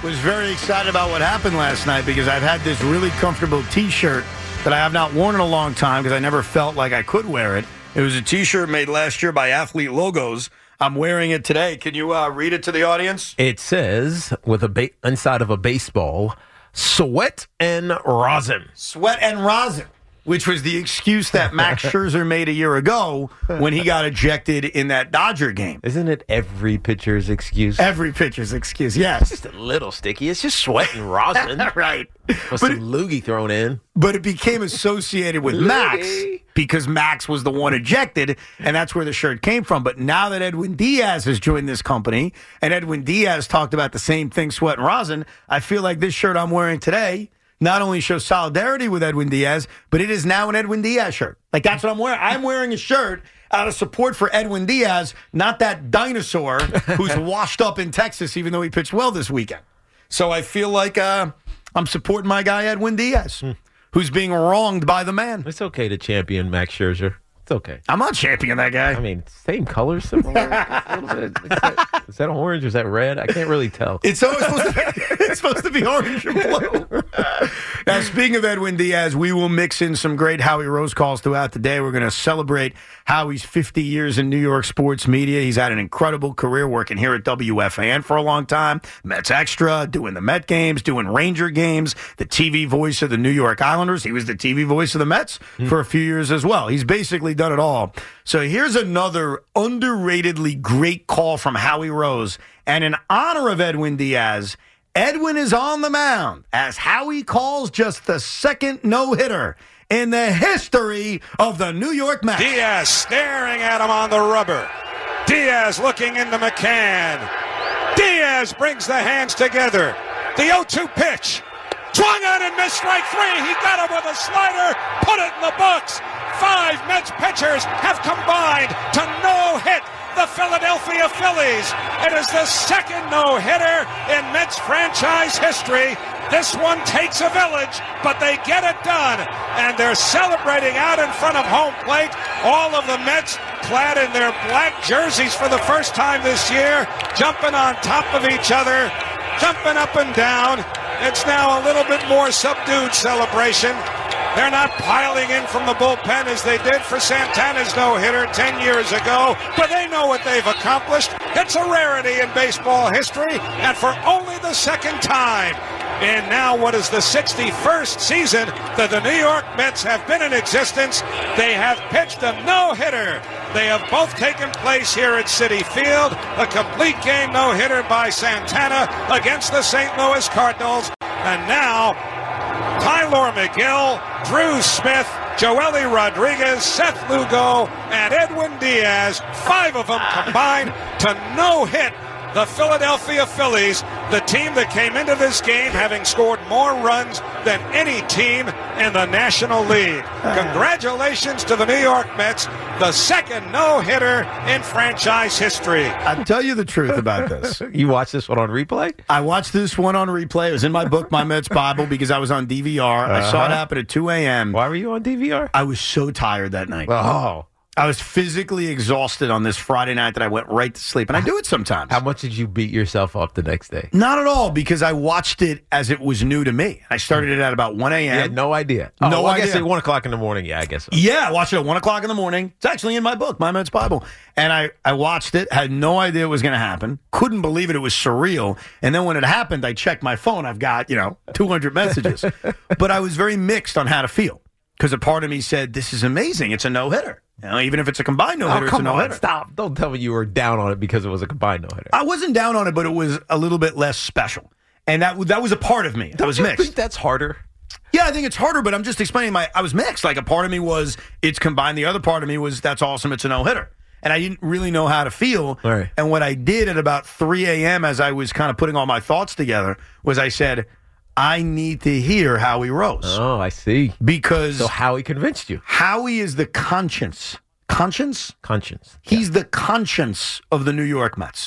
was very excited about what happened last night because I've had this really comfortable T-shirt that I have not worn in a long time because I never felt like I could wear it. It was a T-shirt made last year by Athlete Logos. I'm wearing it today. Can you read it to the audience? It says, with inside of a baseball, sweat and rosin. Sweat and rosin, which was the excuse that Max Scherzer made a year ago when he got ejected in that Dodger game. Isn't it every pitcher's excuse? Every pitcher's excuse, yes. It's just a little sticky. It's just sweat and rosin. Right. With some loogie thrown in. But it became associated with Max because Max was the one ejected, and that's where the shirt came from. But now that Edwin Diaz has joined this company, and Edwin Diaz talked about the same thing, sweat and rosin, I feel like this shirt I'm wearing today not only shows solidarity with Edwin Diaz, but it is now an Edwin Diaz shirt. Like, that's what I'm wearing. I'm wearing a shirt out of support for Edwin Diaz, not that dinosaur who's washed up in Texas, even though he pitched well this weekend. So I feel like I'm supporting my guy Edwin Diaz, who's being wronged by the man. It's okay to champion Max Scherzer. It's okay. I'm not championing that guy. I mean, same colors, similar. A little bit. Is that orange or is that red? I can't really tell. It's always supposed to be orange and blue. Now, speaking of Edwin Diaz, we will mix in some great Howie Rose calls throughout the day. We're going to celebrate Howie's 50 years in New York sports media. He's had an incredible career working here at WFAN for a long time. Mets Extra, doing the Met games, doing Ranger games, the TV voice of the New York Islanders. He was the TV voice of the Mets for a few years as well. He's basically done it all. So here's another underratedly great call from Howie Rose. And in honor of Edwin Diaz, Edwin is on the mound as Howie calls just the second no-hitter in the history of the New York Mets. Diaz staring at him on the rubber. Diaz looking into McCann. Diaz brings the hands together. The 0-2 pitch. Swung on and missed strike three. He got him with a slider. Put it in the books. 5 Mets pitchers have combined to no-hit the Philadelphia Phillies. It is the second no-hitter in Mets franchise history. This one takes a village, but they get it done. And they're celebrating out in front of home plate. All of the Mets clad in their black jerseys for the first time this year, jumping on top of each other, jumping up and down. It's now a little bit more subdued celebration. They're not piling in from the bullpen as they did for Santana's no-hitter 10 years ago, but they know what they've accomplished. It's a rarity in baseball history, and for only the second time in now what is the 61st season that the New York Mets have been in existence, they have pitched a no-hitter. They have both taken place here at Citi Field. A complete game no-hitter by Santana against the St. Louis Cardinals. And now, Tylor Megill, Drew Smith, Joely Rodriguez, Seth Lugo, and Edwin Diaz, 5 of them combined to no-hit the Philadelphia Phillies, the team that came into this game having scored more runs than any team in the National League. Congratulations to the New York Mets, the second no-hitter in franchise history. I'll tell you the truth about this. You watched this one on replay? I watched this one on replay. It was in my book, My Mets Bible, because I was on DVR. I saw it happen at 2 a.m. Why were you on DVR? I was so tired that night. Oh. I was physically exhausted on this Friday night that I went right to sleep. And I do it sometimes. How much did you beat yourself up the next day? Not at all, because I watched it as it was new to me. I started it at about 1 a.m. You had no idea. No I guess idea. at 1 o'clock in the morning. Yeah, I guess so. Yeah, I watched it at 1 o'clock in the morning. It's actually in my book, My Mets Bible. And I watched it, had no idea it was going to happen. Couldn't believe it. It was surreal. And then when it happened, I checked my phone. I've got, 200 messages. But I was very mixed on how to feel. Because a part of me said, this is amazing. It's a no-hitter. Even if it's a combined no-hitter, it's a no-hitter. Stop. Don't tell me you were down on it because it was a combined no-hitter. I wasn't down on it, but it was a little bit less special. And that was a part of me. I was mixed. I think that's harder. Yeah, I think it's harder, but I'm just explaining I was mixed. Like, a part of me was, it's combined. The other part of me was, that's awesome. It's a no-hitter. And I didn't really know how to feel. Right. And what I did at about 3 a.m. as I was kind of putting all my thoughts together was I said, I need to hear Howie Rose. Oh, I see. Because So Howie convinced you. Howie is the conscience. Conscience? Conscience. He's the conscience of the New York Mets.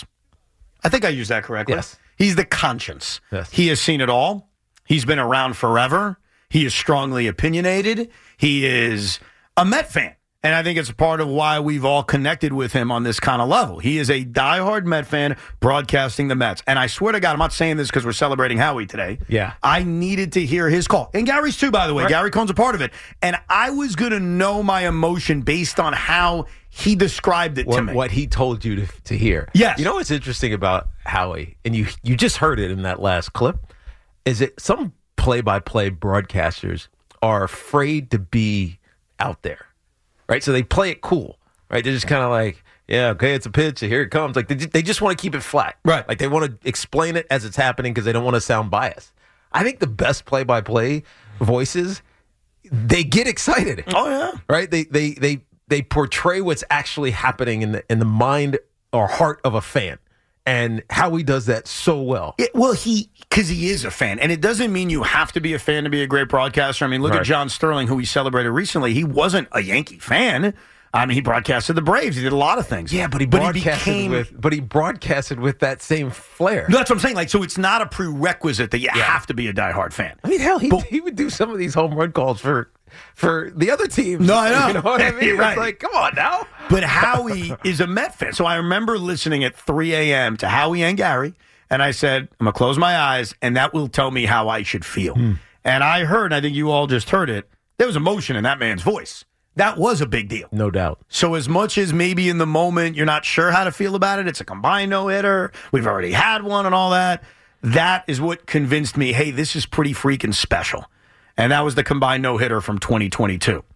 I think I used that correctly. Yes. He's the conscience. Yes. He has seen it all. He's been around forever. He is strongly opinionated. He is a Met fan. And I think it's part of why we've all connected with him on this kind of level. He is a diehard Met fan broadcasting the Mets. And I swear to God, I'm not saying this because we're celebrating Howie today. Yeah. I needed to hear his call. And Gary's too, by the way. Right. Gary Cohn's a part of it. And I was going to know my emotion based on how he described it to me. What he told you to hear. Yes. You know what's interesting about Howie, and you just heard it in that last clip, is that some play-by-play broadcasters are afraid to be out there, right? So they play it cool, right? They're just kind of like, yeah, okay, it's a pitch, here it comes. Like they just want to keep it flat. Right. Like they want to explain it as it's happening because they don't want to sound biased. I think the best play-by-play voices, they get excited. Oh, yeah. Right? They portray what's actually happening in the mind or heart of a fan. And Howie does that so well. Because he is a fan. And it doesn't mean you have to be a fan to be a great broadcaster. I mean, look at John Sterling, who we celebrated recently. He wasn't a Yankee fan. I mean, he broadcasted the Braves. He did a lot of things. Yeah, but he broadcasted with that same flair. That's what I'm saying. Like, so it's not a prerequisite that you have to be a diehard fan. I mean, hell, he would do some of these home run calls for the other teams. No, I know. You know what I mean? Right. It's like, come on now. But Howie is a Met fan. So I remember listening at 3 a.m. to Howie and Gary, and I said, I'm going to close my eyes, and that will tell me how I should feel. And I heard, I think you all just heard it, there was emotion in that man's voice. That was a big deal. No doubt. So as much as maybe in the moment you're not sure how to feel about it, it's a combined no-hitter, we've already had one and all that, that is what convinced me, hey, this is pretty freaking special. And that was the combined no-hitter from 2022.